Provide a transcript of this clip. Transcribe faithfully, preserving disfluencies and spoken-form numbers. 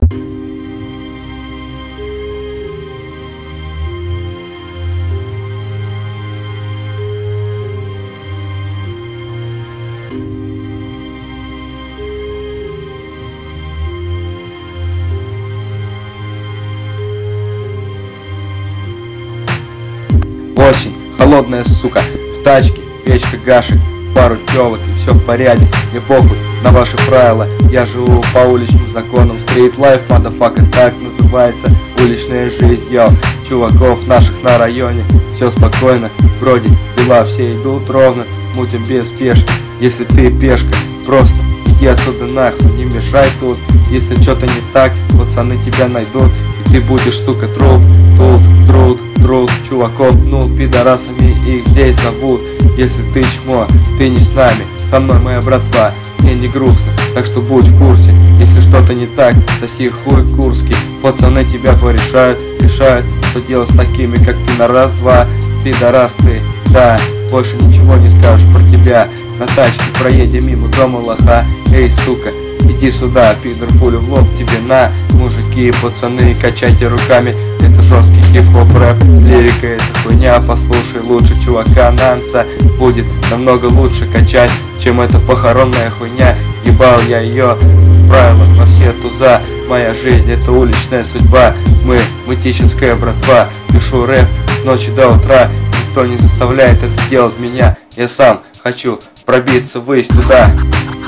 Осень, холодная сука, в тачке, печка гашек, пару телок и все в порядке. Мне похуй на ваши правила, я живу по уличным законам. Street life, motherfucker, так называется уличная жизнь, йоу. Чуваков наших на районе, все спокойно, вроде дела все идут ровно, мутим без спешки. Если ты пешка, просто иди отсюда нахуй, не мешай тут. Если что-то не так, пацаны тебя найдут, и ты будешь, сука, труп. Тут труд, труд, чуваков, ну, пидорасами их здесь зовут. Если ты чмо, ты не с нами, со мной моя братва, мне не грустно, так что будь в курсе. Если что-то не так, соси хуй курский. Пацаны тебя порешают, решают, что делать с такими, как ты, на раз-два. Пидорас ты, да, больше ничего не скажешь про тебя. На тачке проедем мимо дома лоха. Эй, сука, иди сюда, пидор, пулю в лоб тебе на. Мужики и пацаны, качайте руками, это жесткий хип-хоп рэп. Лирика это хуйня, послушай лучше чувака Нанса. Будет намного лучше качать, чем эта похоронная хуйня. Ебал я ее, правила на все туза. Моя жизнь это уличная судьба. Мы, мытищинская братва. Пишу рэп с ночи до утра. Никто не заставляет это делать меня. Я сам хочу пробиться ввысь туда.